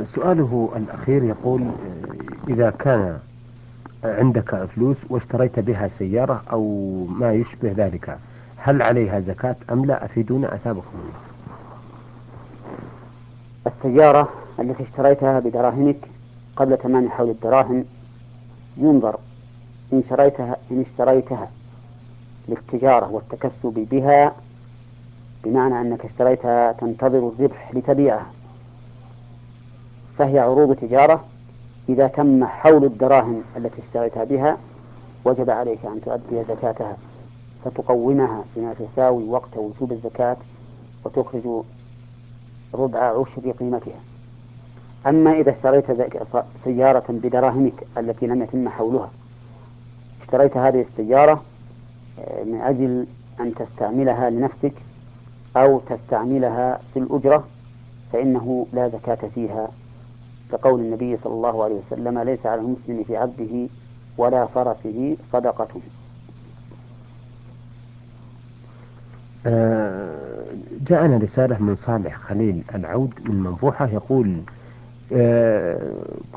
سؤاله الأخير يقول إذا كان عندك فلوس واشتريت بها سيارة أو ما يشبه ذلك، هل عليها زكاة أم لا؟ أفيدونا أثابكم الله. السيارة التي اشتريتها بدراهمك قبل تمام حول الدراهم ينظر إن اشتريتها للتجارة والتكسب بها، بمعنى أنك اشتريتها تنتظر الربح لتبيعها، فهي عروض تجارة. إذا تم حول الدراهم التي اشتريتها بها وجب عليك أن تؤدي زكاتها، فتقومها بما تساوي وقت وجوب الزكاة، وتخرج ربع عشر قيمتها. أما إذا اشتريت سيارة بدراهمك التي لم يتم حولها، اشتريت هذه السيارة من أجل أن تستعملها لنفسك أو تستعملها في الأجرة، فإنه لا زكاة فيها، كقول النبي صلى الله عليه وسلم: ليس على المسلم في عبده ولا فرسه صدقة. جاءنا رسالة من صالح خليل العود من منفوحة يقول